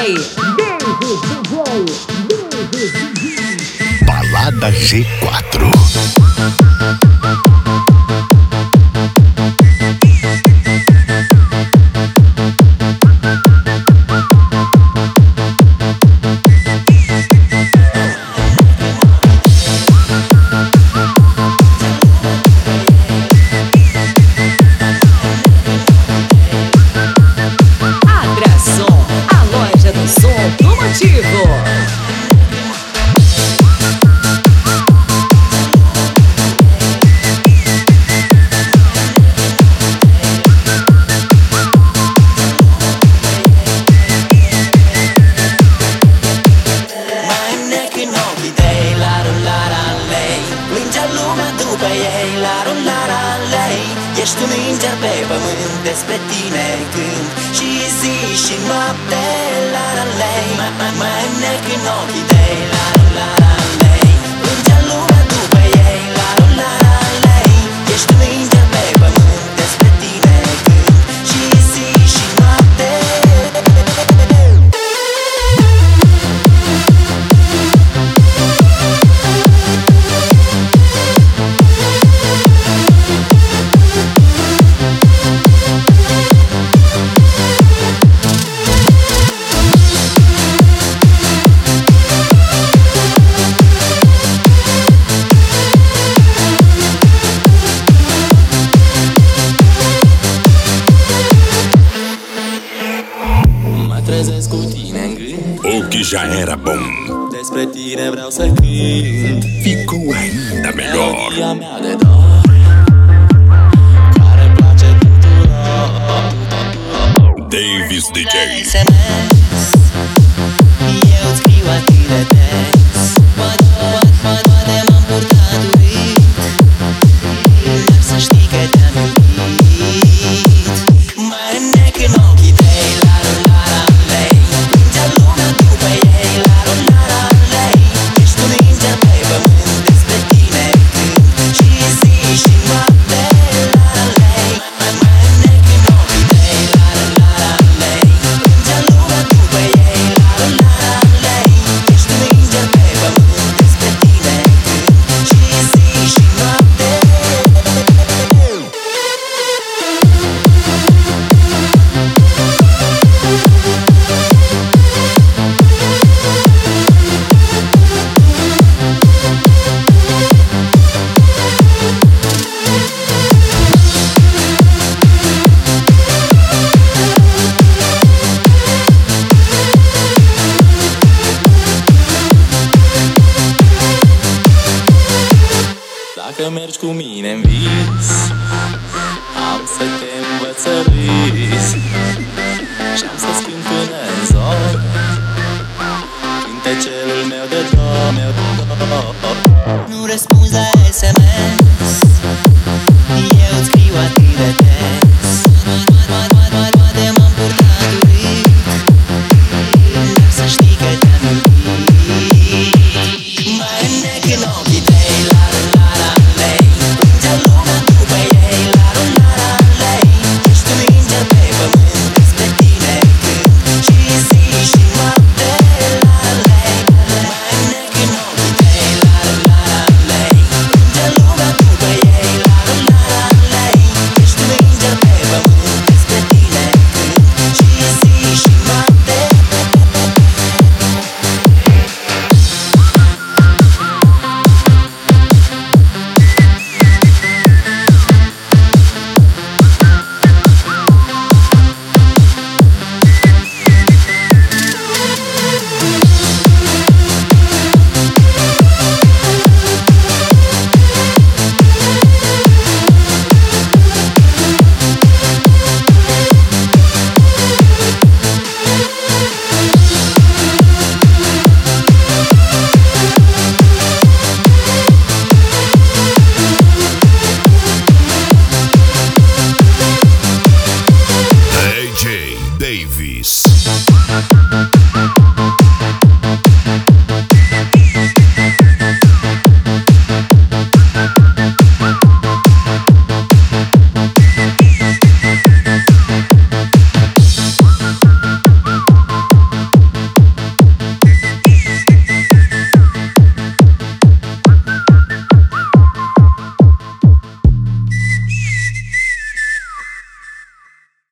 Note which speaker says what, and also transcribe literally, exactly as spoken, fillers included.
Speaker 1: Balada G quatro.
Speaker 2: Atração, a loja do som do Motivo.
Speaker 3: Ești un înger pe pământ, despre tine cânt și zi și noapte, la la lei. Mă înnec în ochii tăi, la la la lei. Plângea lumea după ei, la la la lei. Ești un înger pe pământ, despre tine cânt și zi și noapte. Trezesc cu tine în gând,
Speaker 1: O que já era bom
Speaker 3: despre tine vreau să cânt.
Speaker 1: ficou ainda melhor.
Speaker 3: Melodia mea de dor, care place tuturor.
Speaker 1: Davis D J.
Speaker 3: S M S, eu îți scriu atât de des. Poate, poate, poate m-am purtat uit, dar să știi că te-am iubit. Mă înnec în ochii tăi, la la la lei. Plângea lumea după ei, la la la lei. Ești un înger pe pământ, despre tine cânt și zi și noapte, la la lei. Mă înnec în ochii tăi, la la la lei. Plângea lumea după ei, la la la lei. Ești un înger pe pământ, despre tine cânt și zi și noapte. Dacă mergi cu mine în vis, am să te învăț să râzi și-am să-ți cânt până în zor cântecelul meu de dor. Nu răspunzi la S M S,